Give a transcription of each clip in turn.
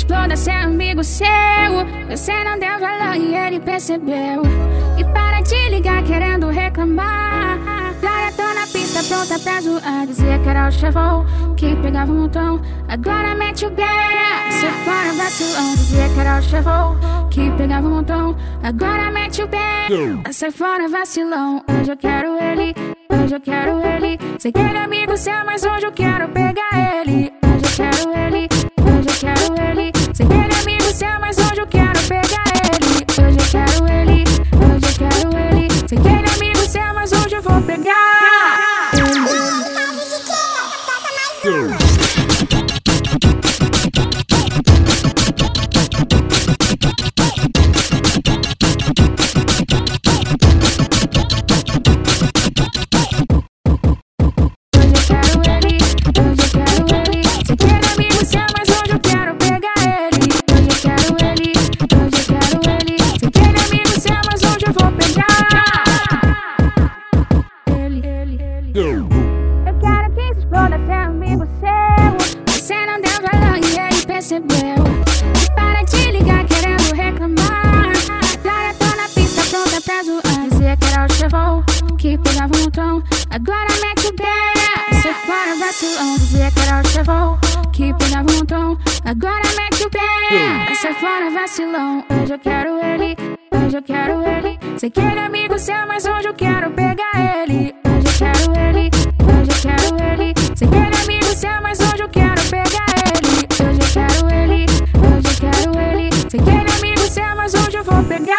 exploda ser amigo seu. Você não deu valor e ele percebeu. E para de ligar querendo reclamar. Agora tô na pista pronta pra zoar. Dizia que era o chefão que pegava um montão. Agora mete o pé, sai fora vacilão. Dizia que era o chefão que pegava um montão. Agora mete o pé, sai fora vacilão. Hoje eu quero ele, hoje eu quero ele. Sei que ele é amigo seu, mas hoje eu quero pegar ele. Hoje eu quero ele, hoje eu quero ele. Sei que ele é amigo seu, mas hoje eu quero pegar ele. Hoje eu quero ele, hoje eu quero ele. Sei que ele é amigo seu, mas hoje eu vou pegar percebeu. Para de ligar querendo reclamar. Agora tô na pista pronta pra zoar. Dizia que era o chefão que pegava um montão. Agora mete o pé, sai fora vacilão. Dizia que era o chefão que pegava um montão. Agora mete o pé, sai fora vacilão. Hoje eu quero ele, hoje eu quero ele. Sei que ele é amigo seu, mas hoje eu quero pegar ele. Hoje eu quero ele, hoje eu quero ele. Sei que ele é amigo seu, mas hoje eu quero pegar ele. Hoje eu quero ele, hoje eu quero ele. Sei que ele é amigo seu, mas hoje eu vou pegar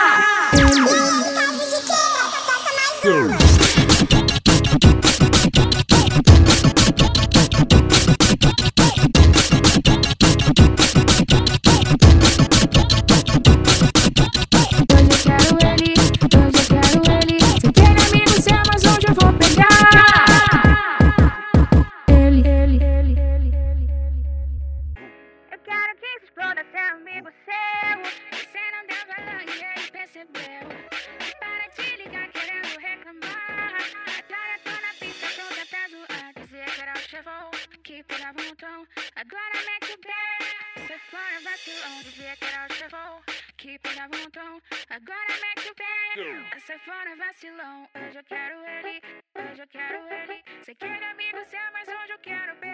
exploda ser amigo seu. Você não deu valor e ele percebeu. Para de ligar querendo reclamar. Agora tô na pista pronta pra zoar. Dizia que era o chefão que pegava um montão. Agora mete o pé, sai fora vacilão. Dizia que era o chefão que pegava um montão. Agora mete o pé, sai fora vacilão. Hoje eu quero ele, hoje eu quero ele. Sei que ele é amigo seu, mas hoje eu quero